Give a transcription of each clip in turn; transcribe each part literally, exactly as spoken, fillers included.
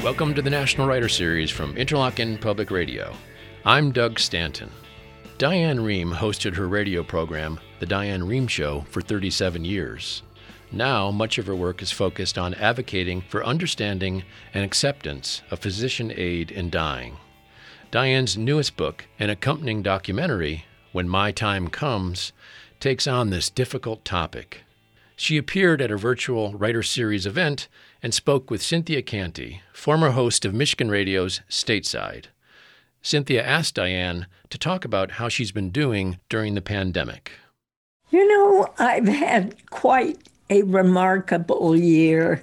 Welcome to the National Writer Series from Interlochen Public Radio. I'm Doug Stanton. Diane Rehm hosted her radio program, The Diane Rehm Show, for thirty-seven years. Now, much of her work is focused on advocating for understanding and acceptance of physician aid in dying. Diane's newest book, an accompanying documentary, When My Time Comes, takes on this difficult topic. She appeared at a virtual Writer Series event and spoke with Cynthia Canty, former host of Michigan Radio's Stateside. Cynthia asked Diane to talk about how she's been doing during the pandemic. You know, I've had quite a remarkable year.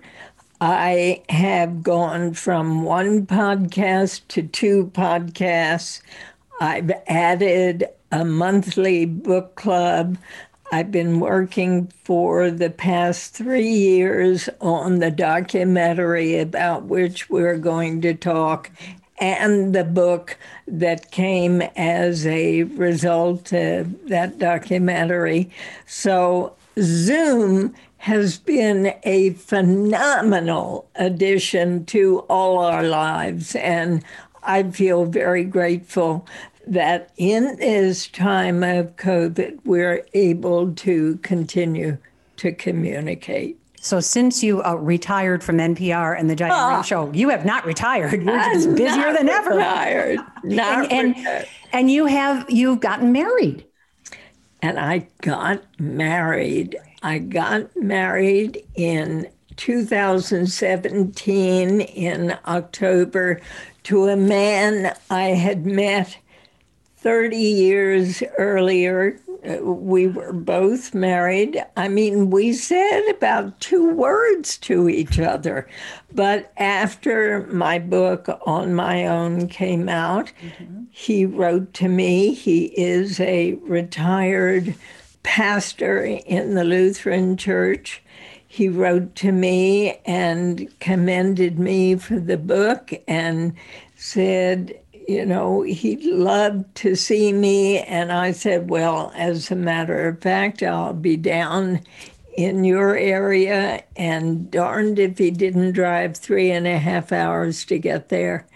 I have gone from one podcast to two podcasts. I've added a monthly book club. I've been working for the past three years on the documentary about which we're going to talk, and the book that came as a result of that documentary. So Zoom has been a phenomenal addition to all our lives, and I feel very grateful that in this time of COVID, we're able to continue to communicate. So since you uh, retired from N P R and the Diane Rehm Oh, Show, you have not retired. You're just I'm busier not than ever. Retired, not and, and, retired. and you have, you've gotten married. And I got married. I got married in two thousand seventeen in October to a man I had met thirty years earlier. We were both married. I mean, we said about two words to each other. But after my book On My Own came out, mm-hmm. he wrote to me. He is a retired pastor in the Lutheran Church. He wrote to me and commended me for the book and said, you know, he'd love to see me. And I said, well, as a matter of fact, I'll be down in your area. And darned if he didn't drive three and a half hours to get there.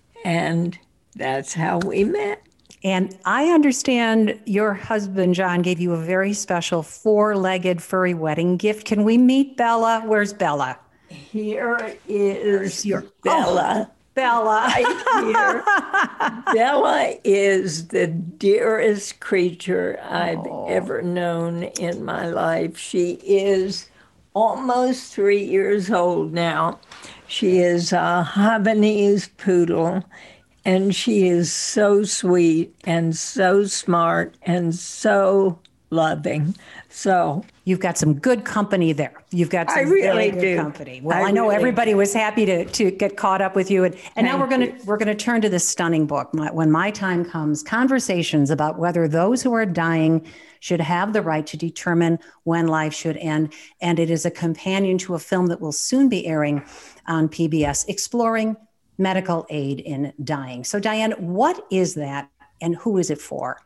And that's how we met. And I understand your husband, John, gave you a very special four-legged furry wedding gift. Can we meet Bella? Where's Bella? Here is your Bella. Oh. Bella. Right here. Bella is the dearest creature I've oh. ever known in my life. She is almost three years old now. She is a Havanese poodle, and she is so sweet and so smart and so loving. So you've got some good company there. You've got some I really very good do. company. Well, I, I know really everybody do. was happy to to get caught up with you. And, and now we're going to we're going to turn to this stunning book, my, When My Time Comes, Conversations about whether those who are dying should have the right to determine when life should end. And it is a companion to a film that will soon be airing on P B S, exploring medical aid in dying. So Diane, what is that and who is it for?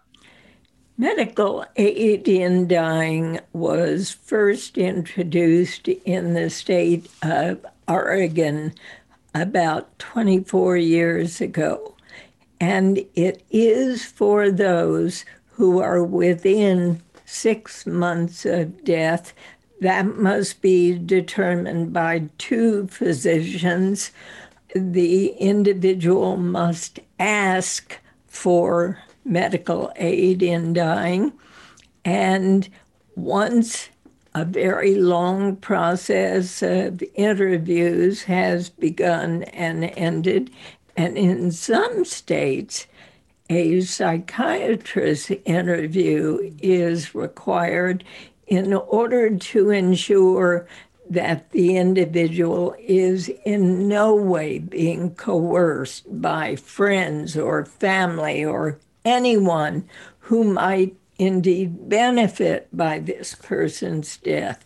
Medical aid in dying was first introduced in the state of Oregon about twenty-four years ago. And it is for those who are within six months of death. That must be determined by two physicians. The individual must ask for medical aid in dying. And once a very long process of interviews has begun and ended, and in some states, a psychiatrist interview is required in order to ensure that the individual is in no way being coerced by friends or family or anyone who might indeed benefit by this person's death.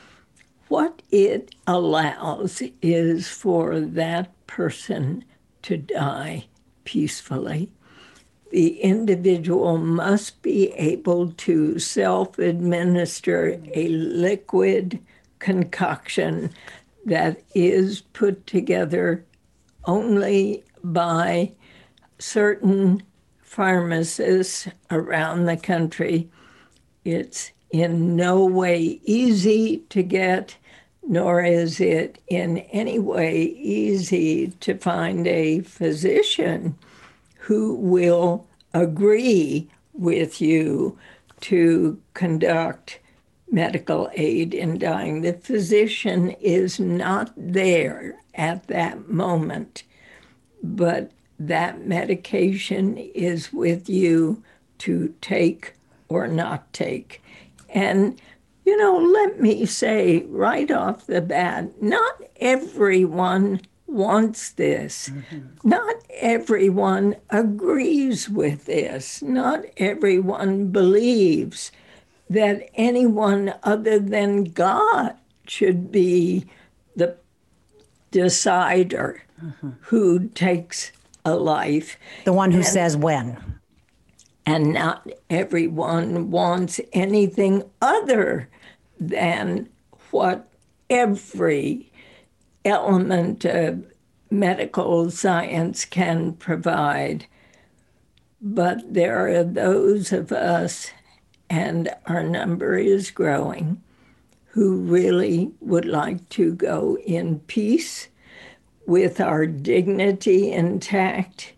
What it allows is for that person to die peacefully. The individual must be able to self-administer a liquid concoction that is put together only by certain pharmacists around the country. It's in no way easy to get, nor is it in any way easy to find a physician who will agree with you to conduct medical aid in dying. The physician is not there at that moment, but that medication is with you to take or not take. And, you know, let me say right off the bat, not everyone wants this. Mm-hmm. Not everyone agrees with this. Not everyone believes that anyone other than God should be the decider mm-hmm. who takes a life. The one who and, says when. And not everyone wants anything other than what every element of medical science can provide. But there are those of us, and our number is growing, who really would like to go in peace, with our dignity intact,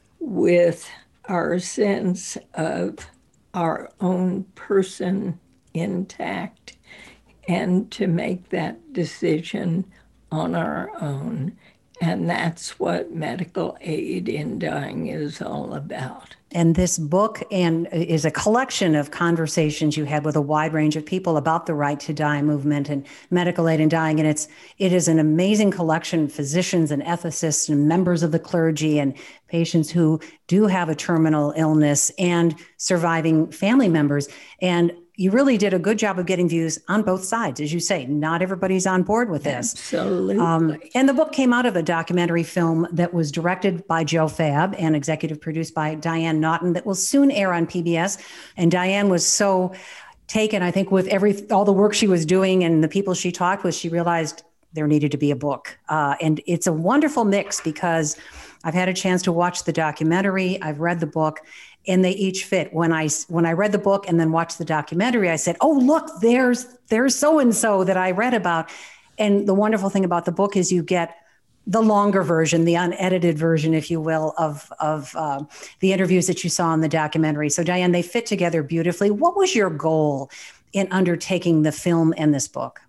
with our sense of our own person intact, and to make that decision on our own. And that's what medical aid in dying is all about. And this book and is a collection of conversations you had with a wide range of people about the Right to Die movement and medical aid in dying. And it's it is an amazing collection of physicians and ethicists and members of the clergy and patients who do have a terminal illness and surviving family members. And you really did a good job of getting views on both sides. As you say, not everybody's on board with this. Absolutely. Um, and the book came out of a documentary film that was directed by Joe Fab and executive produced by Diane Naughton that will soon air on P B S. And Diane was so taken, I think, with every all the work she was doing and the people she talked with, she realized there needed to be a book. Uh, and it's a wonderful mix because I've had a chance to watch the documentary, I've read the book, and they each fit. When I when I read the book and then watched the documentary, I said, "Oh, look, there's there's so and so that I read about." And the wonderful thing about the book is you get the longer version, the unedited version, if you will, of of uh, the interviews that you saw in the documentary. So, Diane, they fit together beautifully. What was your goal in undertaking the film and this book?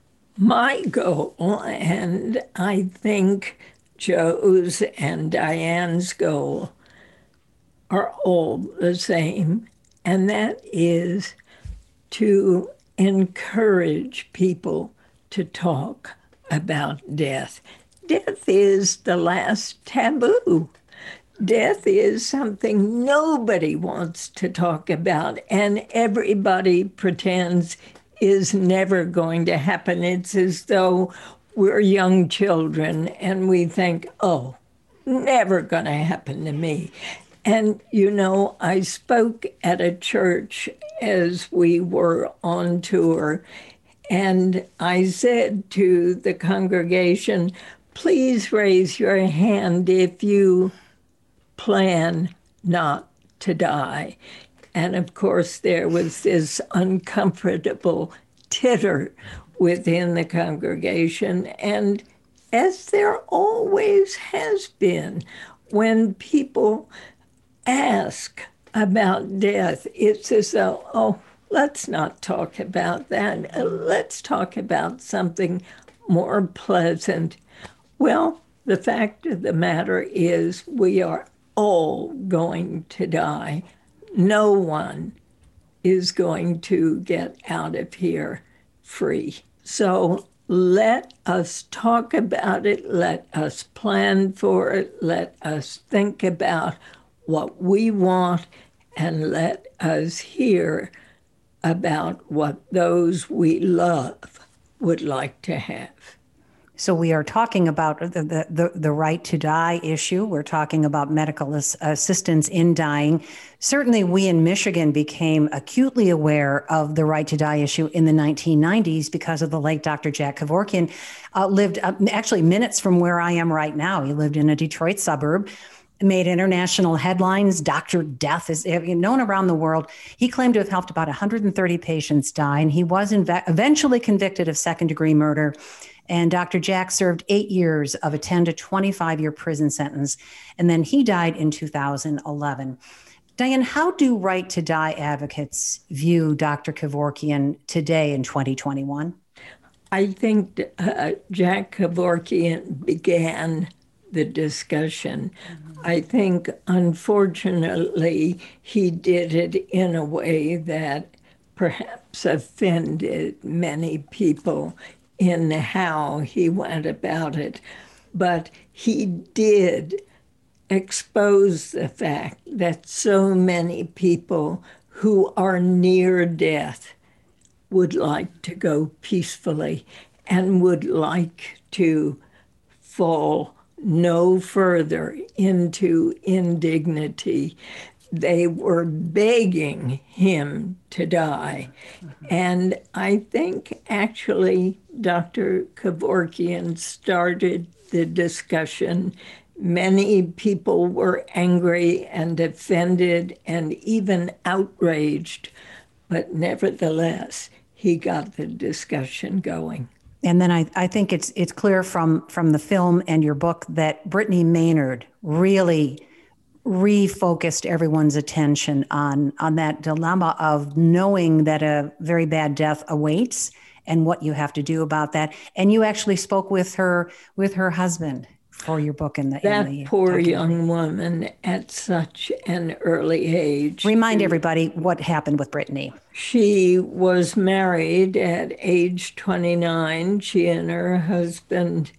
My goal, and I think Joe's and Diane's goal, are all the same, and that is to encourage people to talk about death. Death is the last taboo. Death is something nobody wants to talk about, and everybody pretends is never going to happen. It's as though we're young children and we think, oh, never going to happen to me. And, you know, I spoke at a church as we were on tour, and I said to the congregation, please raise your hand if you plan not to die. And, of course, there was this uncomfortable titter within the congregation, and as there always has been, when people ask about death, it's as though, oh, let's not talk about that. Let's talk about something more pleasant. Well, the fact of the matter is we are all going to die. No one is going to get out of here free. So let us talk about it. Let us plan for it. Let us think about what we want, and let us hear about what those we love would like to have. So we are talking about the, the, the, the right to die issue. We're talking about medical as, assistance in dying. Certainly we in Michigan became acutely aware of the right to die issue in the nineteen nineties because of the late Doctor Jack Kevorkian. Uh, lived uh, actually minutes from where I am right now. He lived in a Detroit suburb, made international headlines. Doctor Death is known around the world. He claimed to have helped about one hundred thirty patients die, and he was inve- eventually convicted of second-degree murder. And Doctor Jack served eight years of a ten to twenty-five year prison sentence, and then he died in two thousand eleven. Diane, how do right to die advocates view Doctor Kevorkian today in twenty twenty-one? I think uh, Jack Kevorkian began the discussion. Mm-hmm. I think, unfortunately, he did it in a way that perhaps offended many people in how he went about it. But he did expose the fact that so many people who are near death would like to go peacefully and would like to fall no further into indignity. They were begging him to die. Mm-hmm. And I think actually Doctor Kevorkian started the discussion. Many people were angry and offended and even outraged, but nevertheless, he got the discussion going. And then I, I think it's it's clear from, from the film and your book that Brittany Maynard really refocused everyone's attention on, on that dilemma of knowing that a very bad death awaits and what you have to do about that. And you actually spoke with her with her husband for your book in the that in the poor documentary. Young woman at such an early age. Remind everybody what happened with Brittany. She was married at age twenty-nine. She and her husband,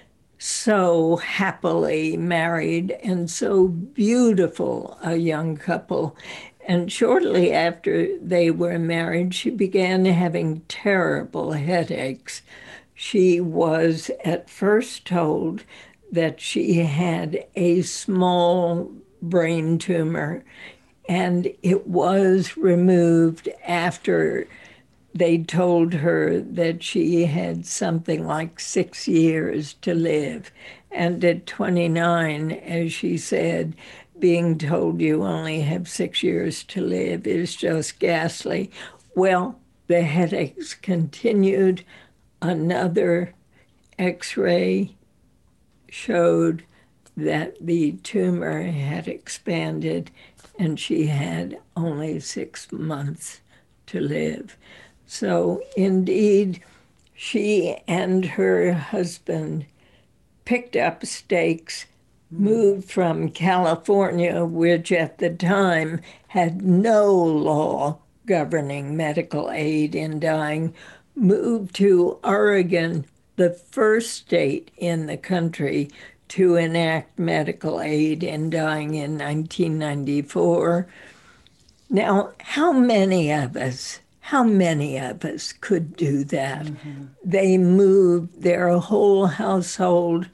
so happily married and so beautiful a young couple. And shortly after they were married, she began having terrible headaches. She was at first told that she had a small brain tumor, and it was removed after they told her that she had something like six years to live. And at twenty-nine, as she said, being told you only have six years to live is just ghastly. Well, the headaches continued. Another x-ray showed that the tumor had expanded and she had only six months to live. So indeed, she and her husband picked up stakes, moved from California, which at the time had no law governing medical aid in dying, moved to Oregon, the first state in the country to enact medical aid in dying in nineteen ninety-four. Now, how many of us, how many of us could do that? Mm-hmm. They moved their whole household,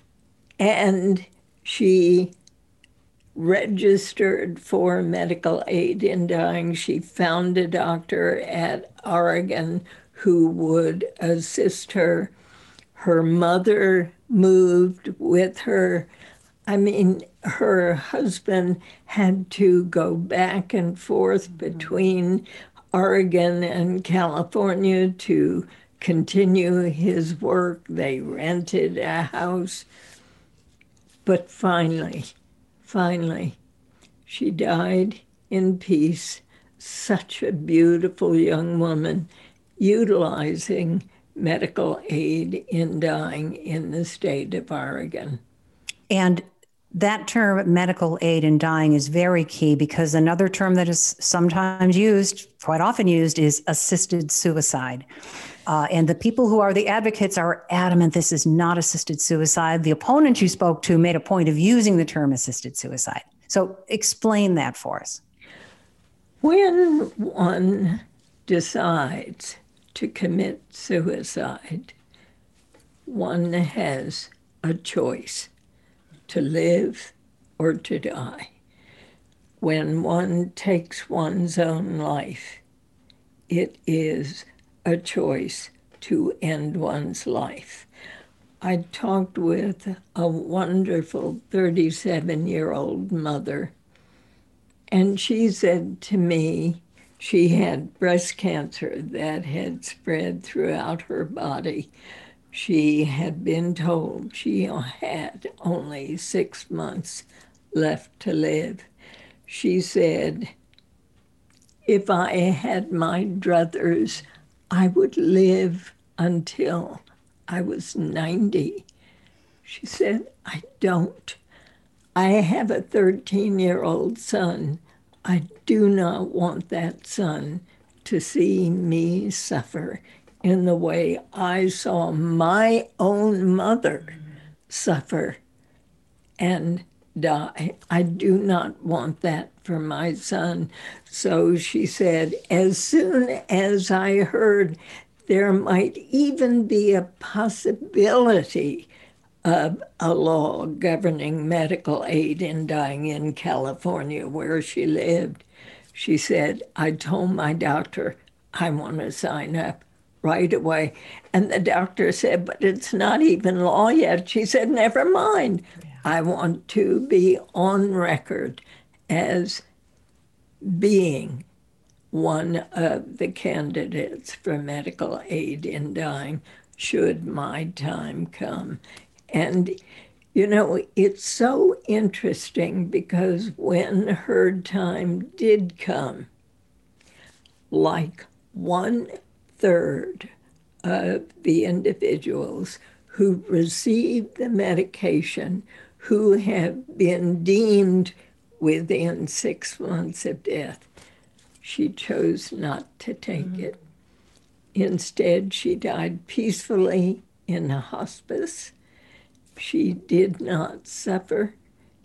and she registered for medical aid in dying. She found a doctor at Oregon who would assist her. Her mother moved with her. I mean, her husband had to go back and forth between Oregon and California to continue his work. They rented a house. But finally, finally, she died in peace. Such a beautiful young woman, utilizing medical aid in dying in the state of Oregon. And that term, medical aid in dying, is very key because another term that is sometimes used, quite often used, is assisted suicide. Uh, and the people who are the advocates are adamant this is not assisted suicide. The opponent you spoke to made a point of using the term assisted suicide. So explain that for us. When one decides to commit suicide, one has a choice to live or to die. When one takes one's own life, it is a choice to end one's life. I talked with a wonderful thirty-seven-year-old mother, and she said to me she had breast cancer that had spread throughout her body. She had been told she had only six months left to live. She said, if I had my druthers, I would live until I was ninety. She said, I don't. I have a thirteen-year-old son. I do not want that son to see me suffer in the way I saw my own mother suffer and die. I do not want that for my son. So she said, as soon as I heard there might even be a possibility of a law governing medical aid in dying in California, where she lived, she said, I told my doctor, I want to sign up right away. And the doctor said, but it's not even law yet. She said, never mind. Yeah. I want to be on record as being one of the candidates for medical aid in dying should my time come. And, you know, it's so interesting because when her time did come, like one third of the individuals who received the medication who have been deemed within six months of death, she chose not to take mm-hmm. it. Instead, she died peacefully in a hospice. She did not suffer,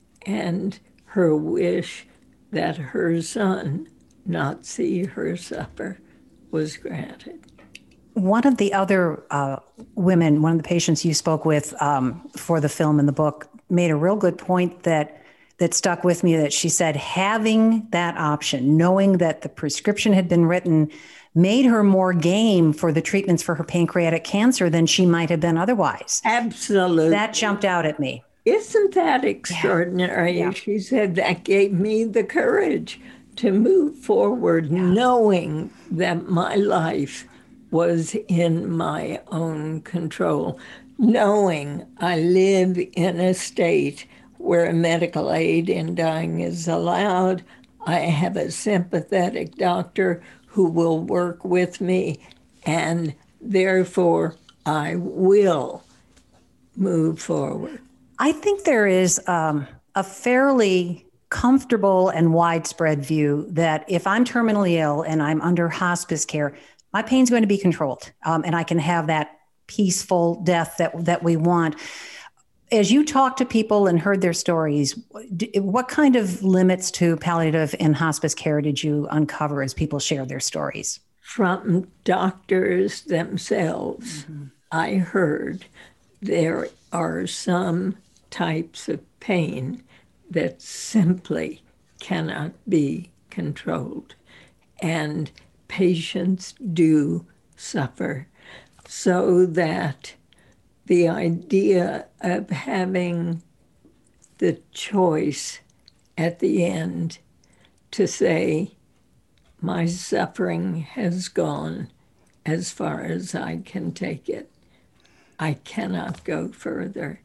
and her wish that her son not see her suffer was granted. One of the other uh, women, one of the patients you spoke with um, for the film and the book, made a real good point that that stuck with me, that she said having that option, knowing that the prescription had been written, made her more game for the treatments for her pancreatic cancer than she might have been otherwise. Absolutely. That jumped out at me. Isn't that extraordinary? Yeah. Yeah. She said that gave me the courage to move forward, yeah. knowing that my life was in my own control, knowing I live in a state where medical aid in dying is allowed. I have a sympathetic doctor who will work with me, and therefore I will move forward. I think there is um, a fairly comfortable and widespread view that if I'm terminally ill and I'm under hospice care, my pain's going to be controlled, um, and I can have that peaceful death that that we want. As you talked to people and heard their stories, what kind of limits to palliative and hospice care did you uncover as people shared their stories? From doctors themselves, mm-hmm. I heard there are some types of pain that simply cannot be controlled, and patients do suffer, so that the idea of having the choice at the end to say, my suffering has gone as far as I can take it. I cannot go further.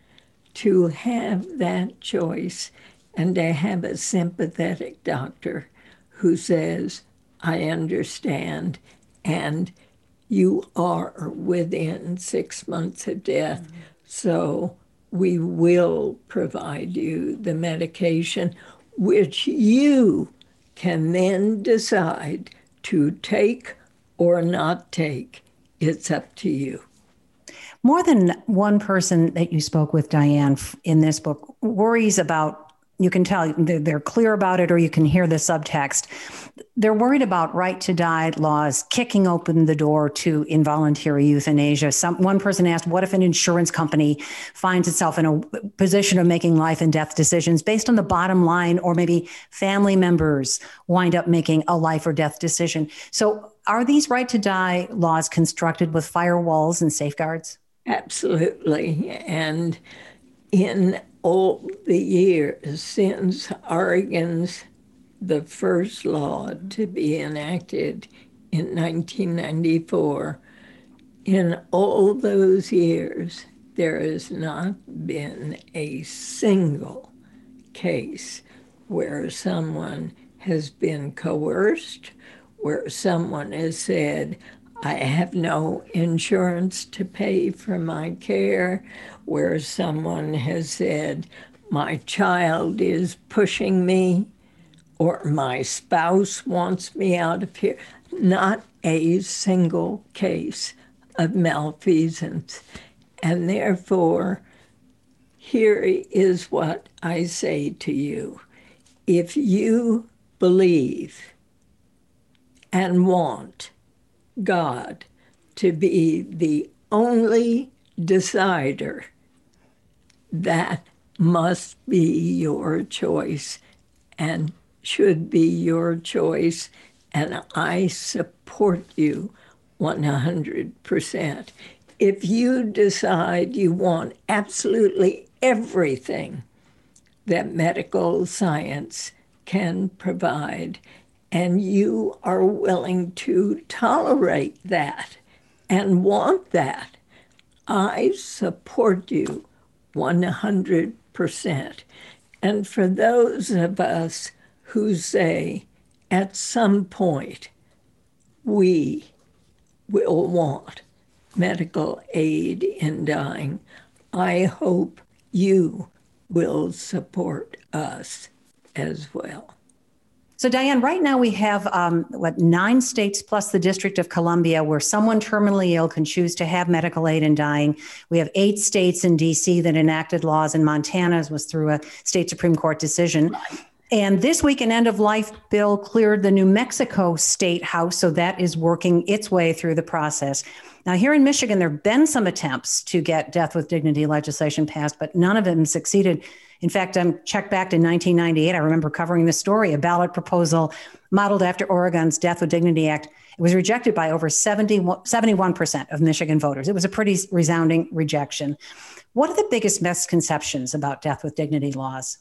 To have that choice and to have a sympathetic doctor who says, I understand, and you are within six months of death, mm-hmm. so we will provide you the medication, which you can then decide to take or not take. It's up to you. More than one person that you spoke with, Diane, in this book worries about you can tell they're clear about it, or you can hear the subtext. They're worried about right to die laws kicking open the door to involuntary euthanasia. Some, one person asked, what if an insurance company finds itself in a position of making life and death decisions based on the bottom line, or maybe family members wind up making a life or death decision? So are these right to die laws constructed with firewalls and safeguards? Absolutely. And in all the years since Oregon's the first law to be enacted in nineteen ninety-four, in all those years, there has not been a single case where someone has been coerced, where someone has said, I have no insurance to pay for my care, where someone has said, my child is pushing me, or my spouse wants me out of here. Not a single case of malfeasance. And therefore, here is what I say to you. If you believe and want God to be the only decider, that must be your choice and should be your choice. And I support you one hundred percent. If you decide you want absolutely everything that medical science can provide, and you are willing to tolerate that and want that, I support you one hundred percent. And for those of us who say at some point we will want medical aid in dying, I hope you will support us as well. So, Diane, right now we have, um, what, nine states plus the District of Columbia where someone terminally ill can choose to have medical aid in dying. We have eight states in D C that enacted laws, and Montana's was through a state Supreme Court decision. Right. And this week, an end-of-life bill cleared the New Mexico State House, so that is working its way through the process. Now, here in Michigan, there have been some attempts to get death with dignity legislation passed, but none of them succeeded. In fact, I'm checked back to nineteen ninety-eight. I remember covering this story, a ballot proposal modeled after Oregon's Death with Dignity Act. It was rejected by over seventy, seventy-one percent of Michigan voters. It was a pretty resounding rejection. What are the biggest misconceptions about death with dignity laws?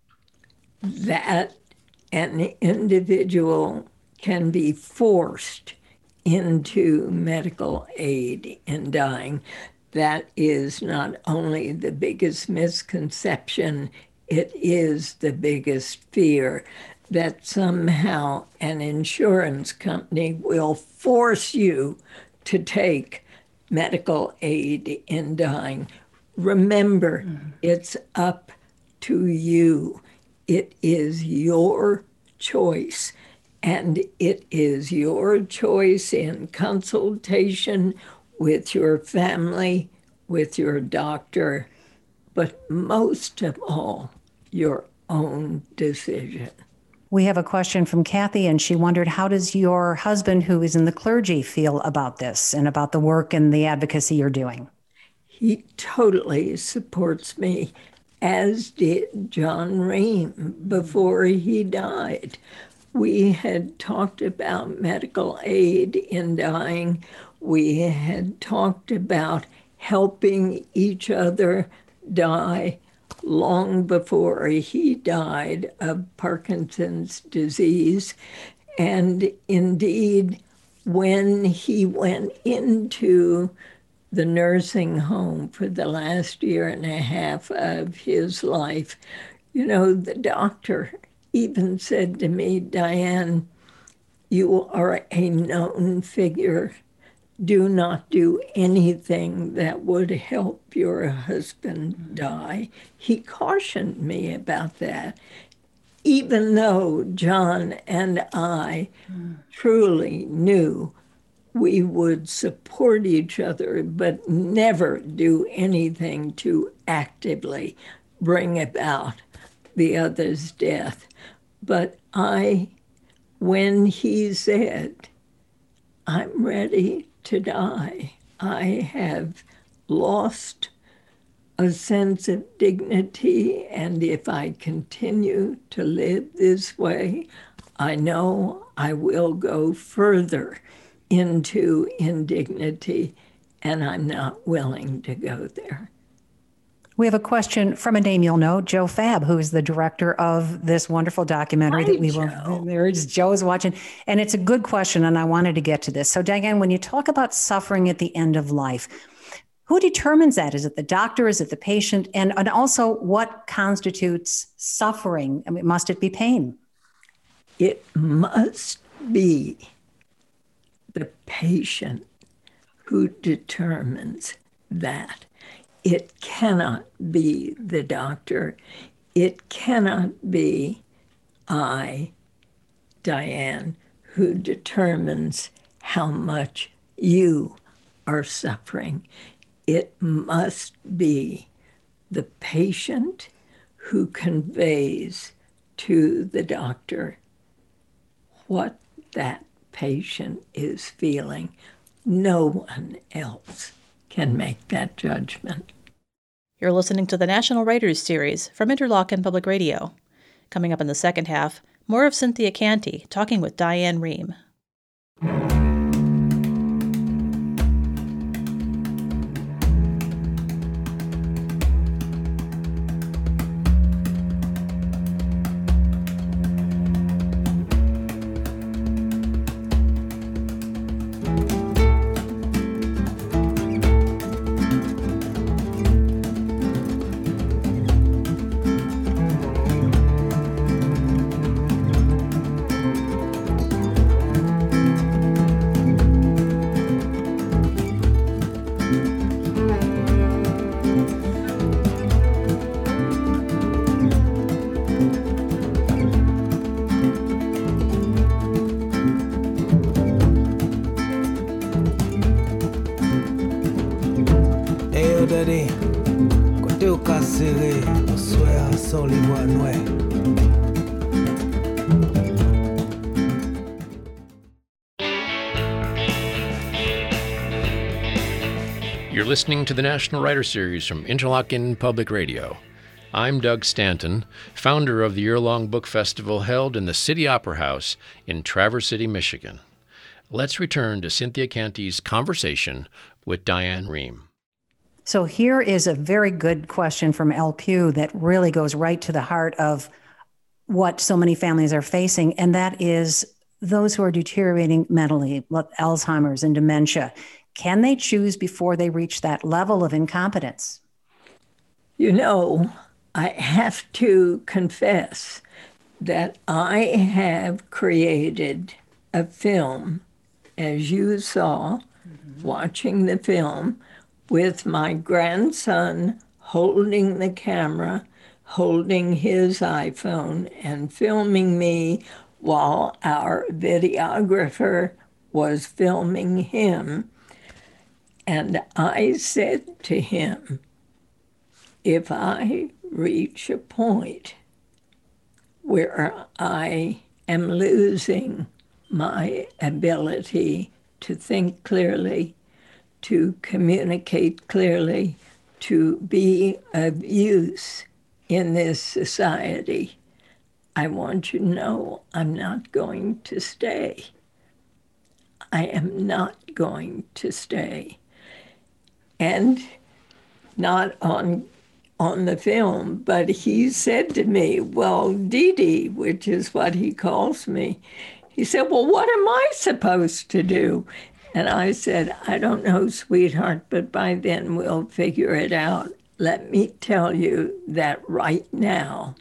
That an individual can be forced into medical aid in dying. That is not only the biggest misconception, it is the biggest fear that somehow an insurance company will force you to take medical aid in dying. Remember, mm-hmm. It's up to you. It is your choice, and it is your choice in consultation with your family, with your doctor, but most of all, your own decision. We have a question from Kathy, and she wondered, how does your husband, who is in the clergy, feel about this and about the work and the advocacy you're doing? He totally supports me, as did John Ream before he died. We had talked about medical aid in dying. We had talked about helping each other die long before he died of Parkinson's disease. And indeed, when he went into the nursing home for the last year and a half of his life, you know, the doctor even said to me, Diane, you are a known figure. Do not do anything that would help your husband die. He cautioned me about that, even though John and I mm. truly knew we would support each other, but never do anything to actively bring about the other's death. But I, when he said, I'm ready to die, I have lost a sense of dignity, and if I continue to live this way, I know I will go further into indignity, and I'm not willing to go there. We have a question from a name you'll know, Joe Fab, who is the director of this wonderful documentary Hi, that we Joe. will. There's Joe's watching, and it's a good question, and I wanted to get to this. So, Diane, when you talk about suffering at the end of life, who determines that? Is it the doctor? Is it the patient? And, and also, what constitutes suffering? I mean, must it be pain? It must be the patient who determines that. It cannot be the doctor. It cannot be I, Diane, who determines how much you are suffering. It must be the patient who conveys to the doctor what that patient is feeling. No one else can make that judgment. You're listening to the National Writers Series from Interlochen Public Radio. Coming up in the second half, more of Cynthia Canty talking with Diane Rehm. You're listening to the National Writer Series from Interlochen Public Radio. I'm Doug Stanton, founder of the year-long book festival held in the City Opera House in Traverse City, Michigan. Let's return to Cynthia Canty's conversation with Diane Rehm. So here is a very good question from L. Pugh that really goes right to the heart of what so many families are facing, and that is those who are deteriorating mentally, like Alzheimer's and dementia. Can they choose before they reach that level of incompetence? You know, I have to confess that I have created a film, as you saw, mm-hmm. watching the film, with my grandson holding the camera, holding his iPhone, and filming me while our videographer was filming him. And I said to him, if I reach a point where I am losing my ability to think clearly, to communicate clearly, to be of use in this society, I want you to know I'm not going to stay. I am not going to stay. And not on on the film, but he said to me, well, Dee Dee, which is what he calls me, he said, well, what am I supposed to do? And I said, I don't know, sweetheart, but by then we'll figure it out. Let me tell you that right now,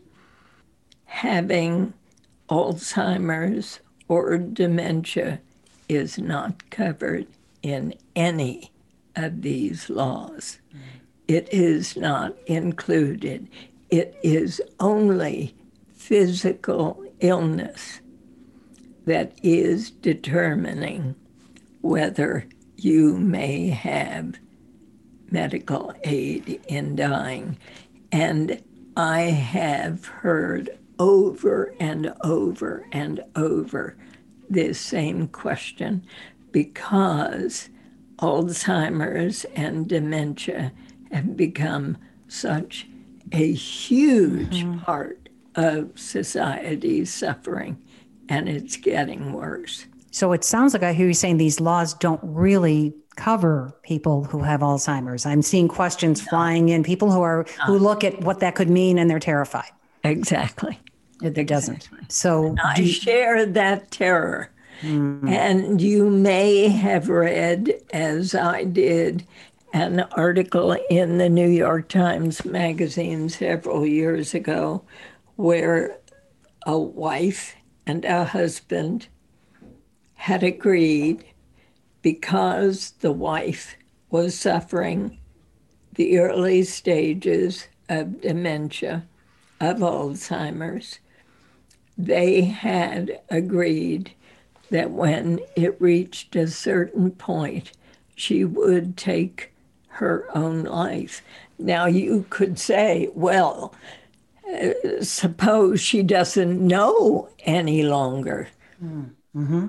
having Alzheimer's or dementia is not covered in any of these laws. Mm. It is not included. It is only physical illness that is determining whether you may have medical aid in dying. And I have heard over and over and over this same question because Alzheimer's and dementia have become such a huge mm-hmm. part of society's suffering, and it's getting worse. So it sounds like I hear you saying these laws don't really cover people who have Alzheimer's. I'm seeing questions no. flying in, people who are no. who look at what that could mean and they're terrified. Exactly. It exactly. doesn't. So I you... share that terror. Mm-hmm. And you may have read, as I did, an article in the New York Times Magazine several years ago where a wife and a husband had agreed, because the wife was suffering the early stages of dementia, of Alzheimer's, they had agreed that when it reached a certain point, she would take her own life. Now, you could say, well, uh, suppose she doesn't know any longer. Mm-hmm.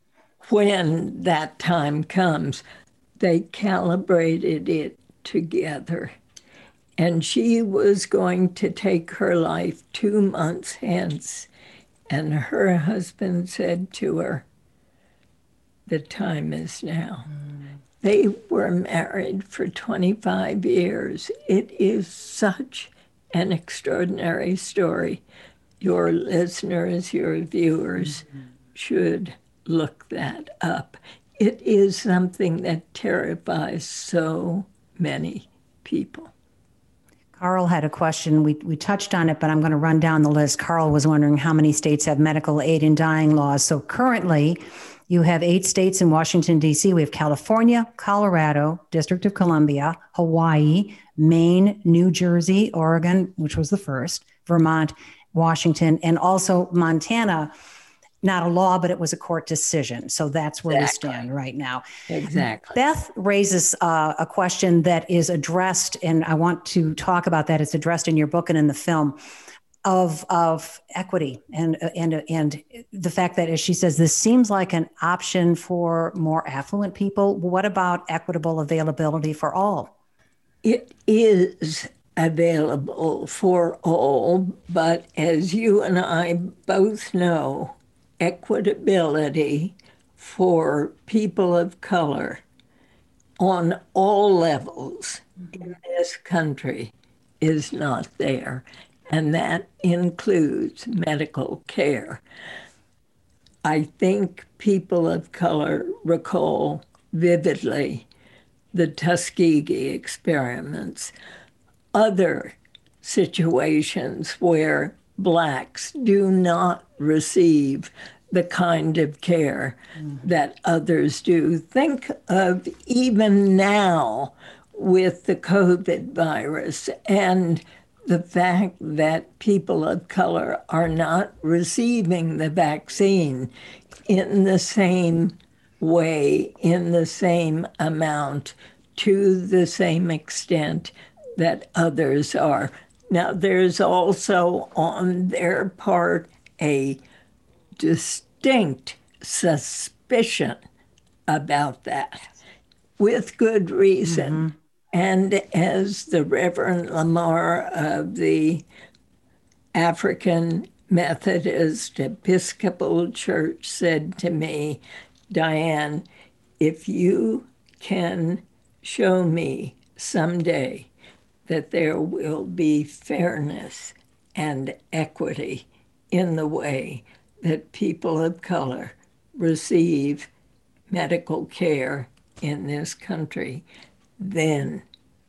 When that time comes, they calibrated it together. And she was going to take her life two months hence. And her husband said to her, the time is now. Mm. They were married for twenty-five years. It is such an extraordinary story. Your listeners, your viewers mm-hmm. should look that up. It is something that terrifies so many people. Carl had a question. We we touched on it, but I'm going to run down the list. Carl was wondering how many states have medical aid in dying laws. So currently, you have eight states in Washington, D C. We have California, Colorado, District of Columbia, Hawaii, Maine, New Jersey, Oregon, which was the first, Vermont, Washington, and also Montana. Not a law, but it was a court decision. So that's where exactly. we stand right now. Exactly. Beth raises uh, a question that is addressed, and I want to talk about that. It's addressed in your book and in the film, of of equity and and and the fact that, as she says, this seems like an option for more affluent people. What about equitable availability for all? It is available for all, but as you and I both know, equitability for people of color on all levels in this country is not there, and that includes medical care. I think people of color recall vividly the Tuskegee experiments, other situations where Blacks do not receive the kind of care mm-hmm. that others do. Think of even now with the COVID virus and the fact that people of color are not receiving the vaccine in the same way, in the same amount, to the same extent that others are. Now, there's also on their part a distinct suspicion about that, with good reason. Mm-hmm. And as the Reverend Lamar of the African Methodist Episcopal Church said to me, Diane, if you can show me someday that there will be fairness and equity in the way that people of color receive medical care in this country, then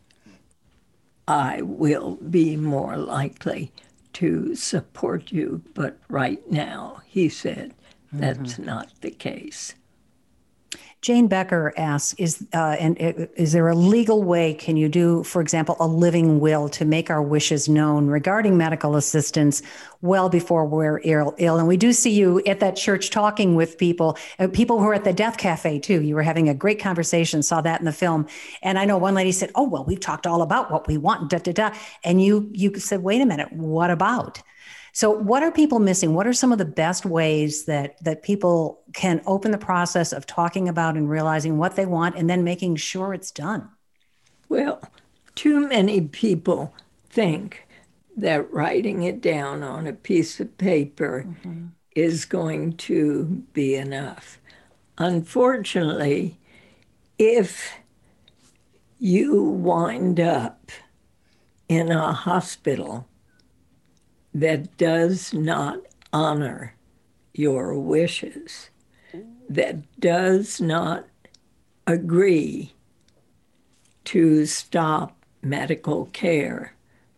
I will be more likely to support you. But right now, he said, that's mm-hmm. not the case. Jane Becker asks, is uh, and is there a legal way, can you do, for example, a living will to make our wishes known regarding medical assistance well before we're ill? ill? And we do see you at that church talking with people, uh, people who are at the Death Cafe too. You were having a great conversation, saw that in the film. And I know one lady said, oh, well, we've talked all about what we want, da, da, da. And you, you said, wait a minute, what about? So what are people missing? What are some of the best ways that that people can open the process of talking about and realizing what they want and then making sure it's done? Well, too many people think that writing it down on a piece of paper mm-hmm. is going to be enough. Unfortunately, if you wind up in a hospital that does not honor your wishes, that does not agree to stop medical care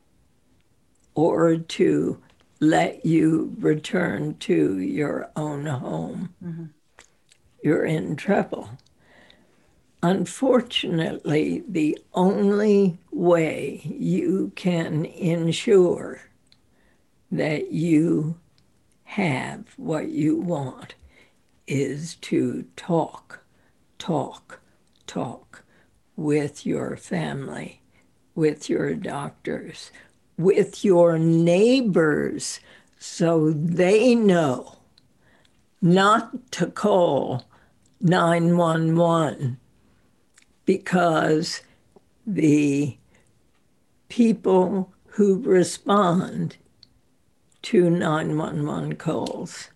or to let you return to your own home, mm-hmm. you're in trouble. Unfortunately, the only way you can ensure that you have what you want is to talk, talk, talk with your family, with your doctors, with your neighbors, so they know not to call nine one one, because the people who respond to nine one one calls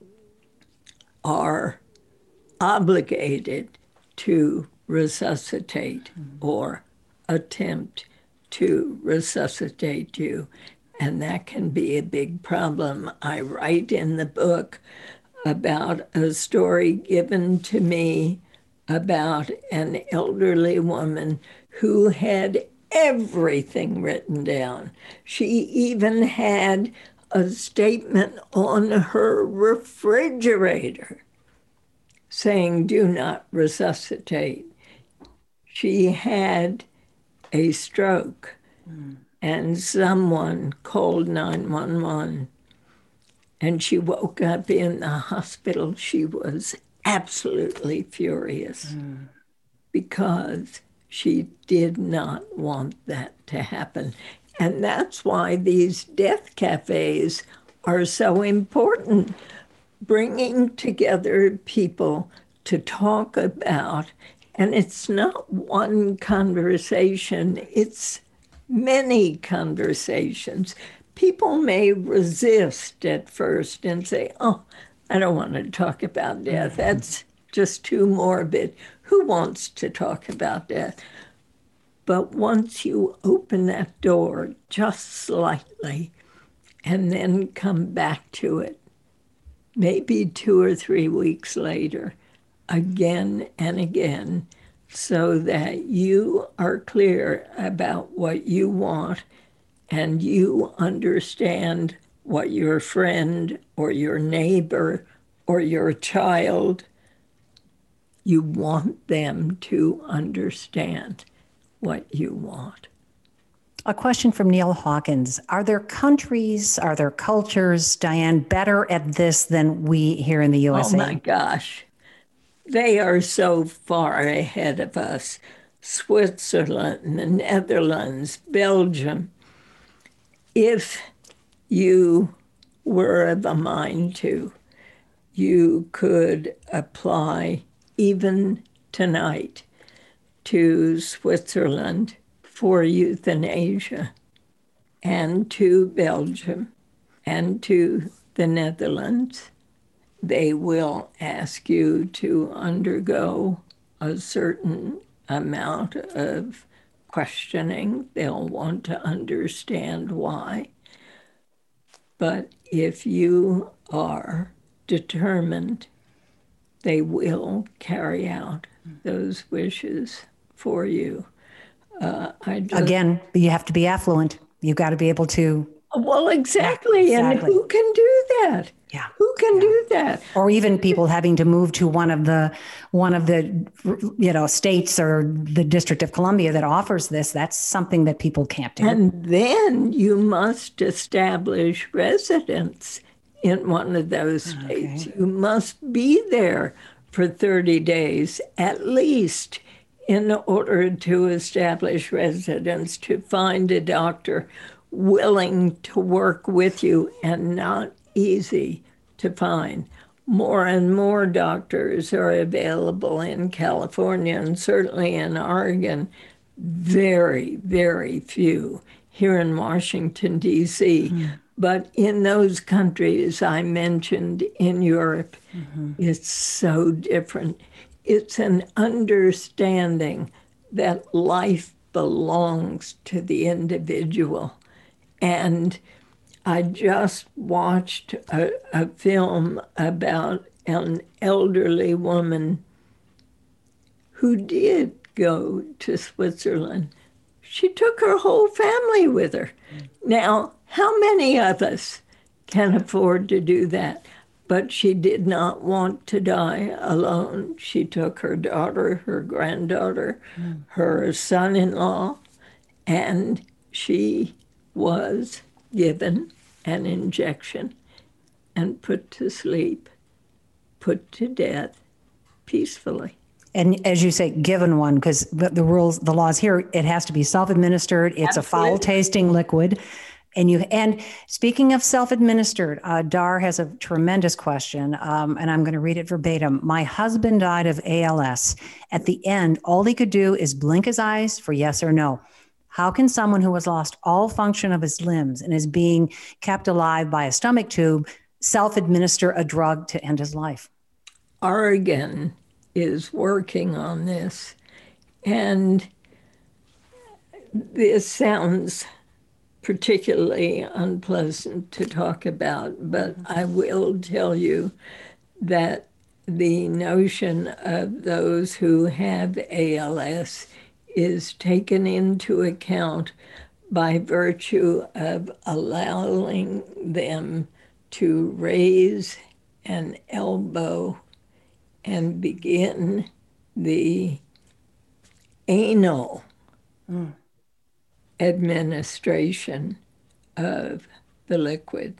are obligated to resuscitate mm-hmm. or attempt to resuscitate you. And that can be a big problem. I write in the book about a story given to me about an elderly woman who had everything written down. She even had a statement on her refrigerator saying, do not resuscitate. She had a stroke mm. and someone called nine one one and she woke up in the hospital. She was absolutely furious mm. because she did not want that to happen. And that's why these death cafes are so important, bringing together people to talk about. And it's not one conversation, it's many conversations. People may resist at first and say, oh, I don't want to talk about death. That's just too morbid. Who wants to talk about death? But once you open that door just slightly and then come back to it, maybe two or three weeks later, again and again, so that you are clear about what you want and you understand what your friend or your neighbor or your child, you want them to understand what you want. A question from Neil Hawkins. Are there countries, are there cultures, Diane, better at this than we here in the U S A? Oh my gosh. They are so far ahead of us. Switzerland, the Netherlands, Belgium. If you were of a mind to, you could apply even tonight to Switzerland for euthanasia, and to Belgium, and to the Netherlands. They will ask you to undergo a certain amount of questioning. They'll want to understand why. But if you are determined, they will carry out those wishes for you. Uh, I just, Again, you have to be affluent. You've got to be able to Well, exactly. Yeah, exactly. And who can do that? Yeah. Who can yeah. do that? Or even people having to move to one of the one of the you know states or the District of Columbia that offers this. That's something that people can't do. And then you must establish residence in one of those states. Okay. You must be there for thirty days at least in order to establish residence, to find a doctor willing to work with you, and not easy to find. More and more doctors are available in California and certainly in Oregon. Very, very few here in Washington, D C Mm-hmm. But in those countries I mentioned in Europe, mm-hmm. it's so different. It's an understanding that life belongs to the individual. And I just watched a, a film about an elderly woman who did go to Switzerland. She took her whole family with her. Now, how many of us can afford to do that? But she did not want to die alone. She took her daughter, her granddaughter, mm. her son-in-law, and she was given an injection and put to sleep, put to death peacefully. And as you say, given one, because the, the rules, the laws here, it has to be self-administered. It's Absolutely. a foul-tasting liquid. And you and speaking of self-administered, uh, Dar has a tremendous question, um, and I'm going to read it verbatim. My husband died of A L S. At the end, all he could do is blink his eyes for yes or no. How can someone who has lost all function of his limbs and is being kept alive by a stomach tube self-administer a drug to end his life? Oregon is working on this, and this sounds particularly unpleasant to talk about, but I will tell you that the notion of those who have A L S is taken into account by virtue of allowing them to raise an elbow and begin the anal mm. administration of the liquid.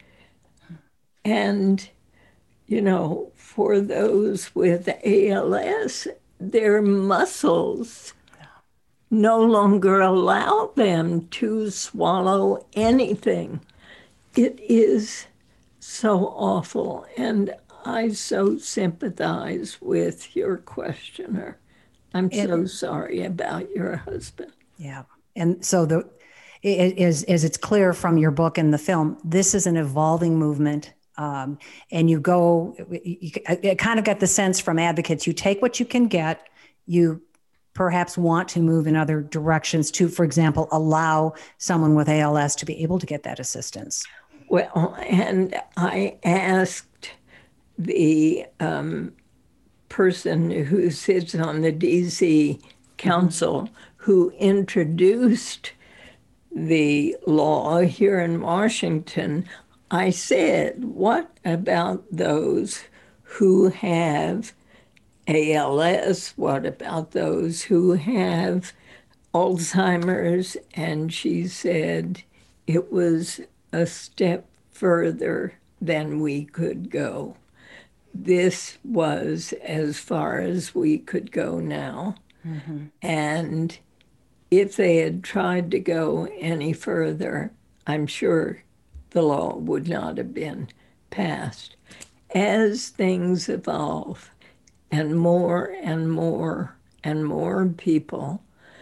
And, you know, for those with A L S, their muscles no longer allow them to swallow anything. It is so awful. And I so sympathize with your questioner. I'm it, so sorry about your husband. Yeah. And so the as, as it's clear from your book and the film, this is an evolving movement. Um, and you go, you, I kind of got the sense from advocates, you take what you can get, you perhaps want to move in other directions to, for example, allow someone with A L S to be able to get that assistance. Well, and I asked the um, person who sits on the D C Council mm-hmm. who introduced the law here in Washington, I said, what about those who have A L S? What about those who have Alzheimer's? And she said it was a step further than we could go. This was as far as we could go now. Mm-hmm. And if they had tried to go any further, I'm sure the law would not have been passed. As things evolve, and more and more and more people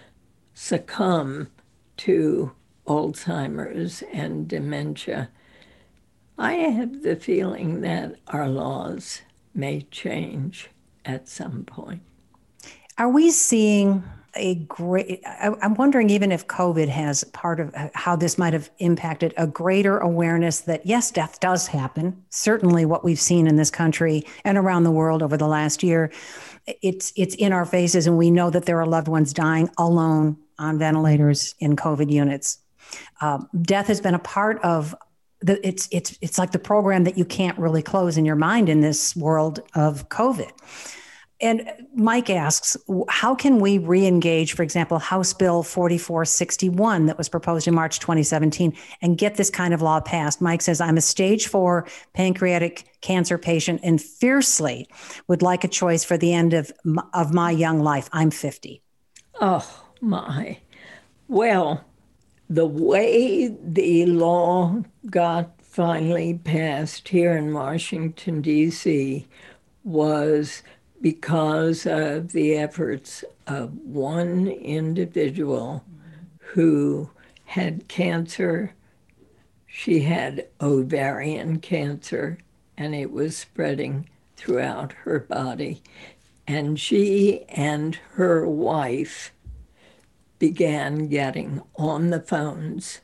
succumb to Alzheimer's and dementia, I have the feeling that our laws may change at some point. Are we seeing a great, I, I'm wondering even if COVID has part of how this might have impacted a greater awareness that yes, death does happen. Certainly what we've seen in this country and around the world over the last year, it's it's in our faces, and we know that there are loved ones dying alone on ventilators in COVID units. Um, death has been a part of the, it's, it's, it's like the program that you can't really close in your mind in this world of COVID. And Mike asks, how can we re-engage, for example, House Bill forty-four sixty-one that was proposed in March twenty seventeen and get this kind of law passed? Mike says, I'm a stage four pancreatic cancer patient and fiercely would like a choice for the end of, of my young life. I'm fifty. Oh, my. Well, the way the law got finally passed here in Washington, D C was because of the efforts of one individual who had cancer. She had ovarian cancer, and it was spreading throughout her body. And she and her wife began getting on the phones,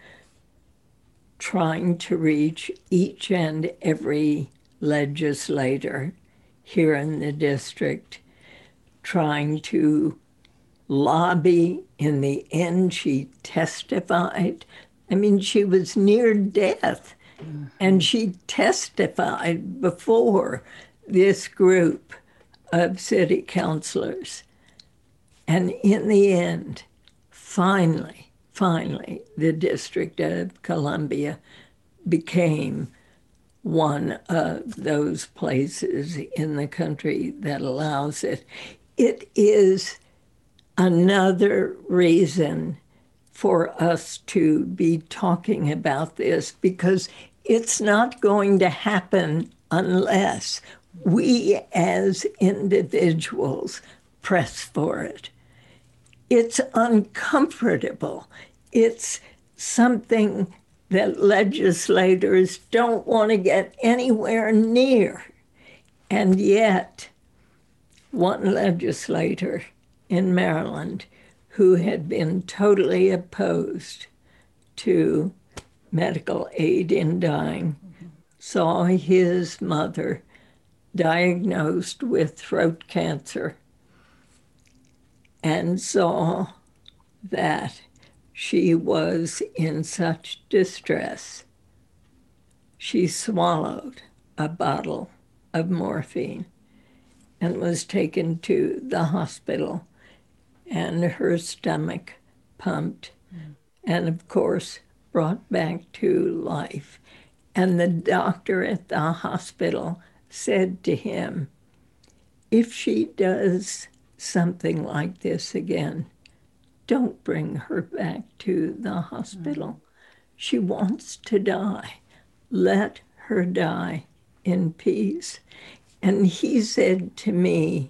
trying to reach each and every legislator here in the district, trying to lobby. In the end, she testified. I mean, she was near death, mm-hmm. and she testified before this group of city councilors. And in the end, finally, finally, the District of Columbia became one of those places in the country that allows it. It is another reason for us to be talking about this, because it's not going to happen unless we as individuals press for it. It's uncomfortable. It's something that legislators don't want to get anywhere near. And yet, one legislator in Maryland who had been totally opposed to medical aid in dying mm-hmm. saw his mother diagnosed with throat cancer and saw that she was in such distress. She swallowed a bottle of morphine and was taken to the hospital, and her stomach pumped, mm. and of course brought back to life. And the doctor at the hospital said to him, if she does something like this again, don't bring her back to the hospital. Mm. She wants to die. Let her die in peace. And he said to me,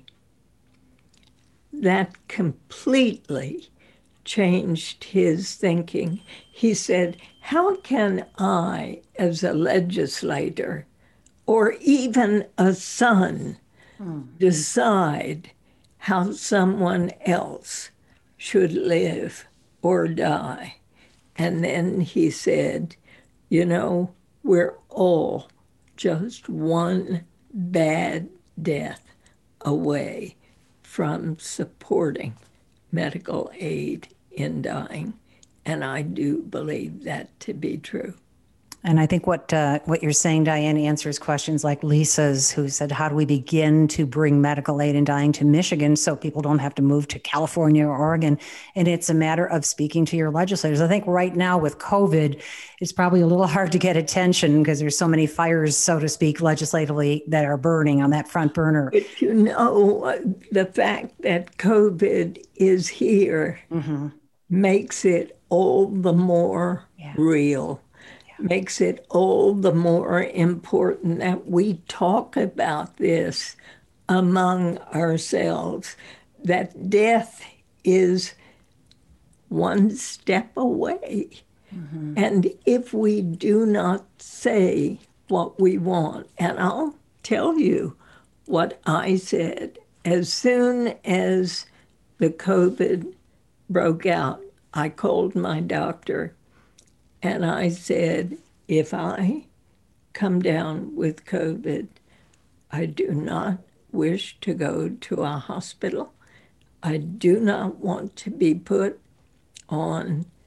that completely changed his thinking. He said, how can I, as a legislator, or even a son, hmm. decide how someone else should live or die? And then he said, you know, we're all just one bad death away from supporting medical aid in dying. And I do believe that to be true. And I think what uh, what you're saying, Diane, answers questions like Lisa's, who said, how do we begin to bring medical aid in dying to Michigan so people don't have to move to California or Oregon? And it's a matter of speaking to your legislators. I think right now with COVID, it's probably a little hard to get attention because there's so many fires, so to speak, legislatively that are burning on that front burner. But you know, the fact that COVID is here mm-hmm. makes it all the more yeah. real. Makes it all the more important that we talk about this among ourselves, that death is one step away. Mm-hmm. And if we do not say what we want, and I'll tell you what I said, as soon as the COVID broke out, I called my doctor. And I said, if I come down with COVID, I do not wish to go to a hospital. I do not want to be put on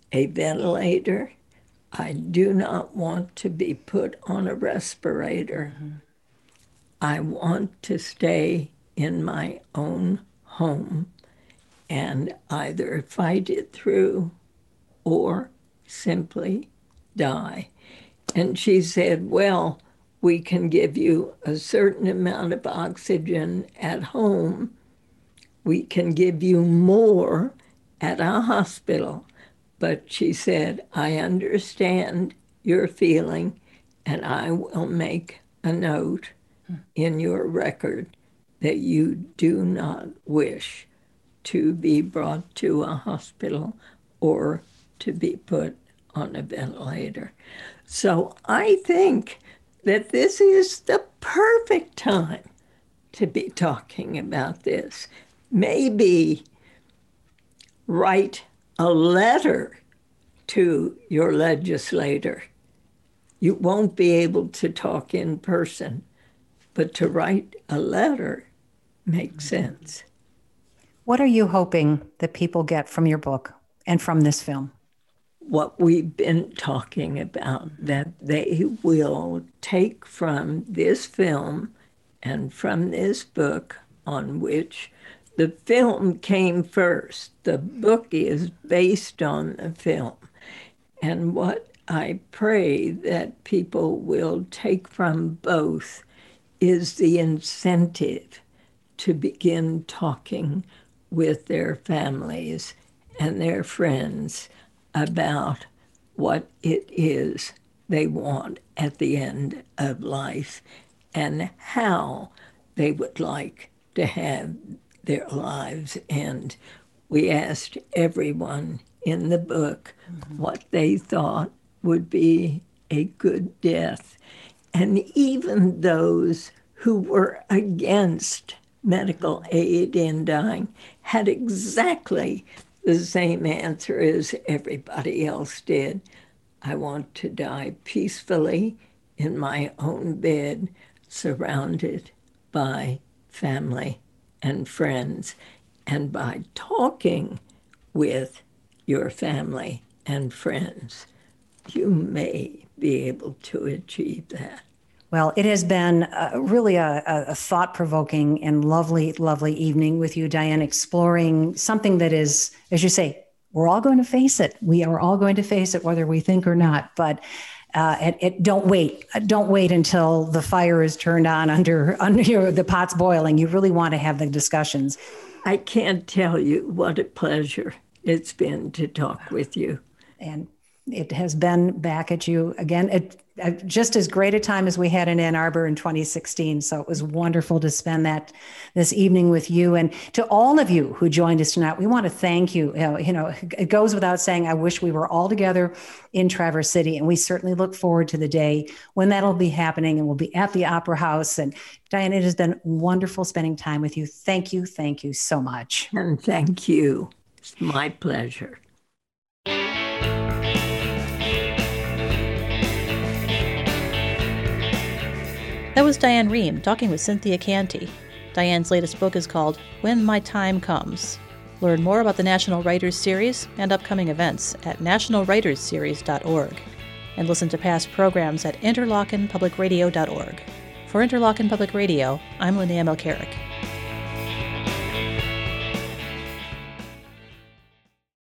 a ventilator. I do not want to be put on a respirator. Mm-hmm. I want to stay in my own home and either fight it through or simply die. And she said, well, we can give you a certain amount of oxygen at home. We can give you more at a hospital. But she said, I understand your feeling, and I will make a note in your record that you do not wish to be brought to a hospital or to be put on a ventilator. So I think that this is the perfect time to be talking about this. Maybe write a letter to your legislator. You won't be able to talk in person, but to write a letter makes sense. What are you hoping that people get from your book and from this film? What we've been talking about, that they will take from this film and from this book, on which the film came first. The book is based on the film. And what I pray that people will take from both is the incentive to begin talking with their families and their friends about what it is they want at the end of life and how they would like to have their lives end. We asked everyone in the book mm-hmm. what they thought would be a good death. And even those who were against medical aid in dying had exactly the same answer as everybody else did. I want to die peacefully in my own bed, surrounded by family and friends, and by talking with your family and friends, you may be able to achieve that. Well, it has been uh, really a, a thought-provoking and lovely, lovely evening with you, Diane, exploring something that is, as you say, we're all going to face it. We are all going to face it, whether we think or not. But uh, it, it, don't wait. Don't wait until the fire is turned on under, under you know, the pot's boiling. You really want to have the discussions. I can't tell you what a pleasure it's been to talk with you. And it has been back at you again. It, uh, just as great a time as we had in Ann Arbor in twenty sixteen. So it was wonderful to spend that this evening with you. And to all of you who joined us tonight, we want to thank you. You know, you know, it goes without saying, I wish we were all together in Traverse City. And we certainly look forward to the day when that'll be happening and we'll be at the Opera House. And Diane, it has been wonderful spending time with you. Thank you. Thank you so much. And thank you. It's my pleasure. That was Diane Rehm talking with Cynthia Canty. Diane's latest book is called When My Time Comes. Learn more about the National Writers Series and upcoming events at national writers series dot org. And listen to past programs at interlochen public radio dot org. For Interlochen Public Radio, I'm Linnea Melchiorek.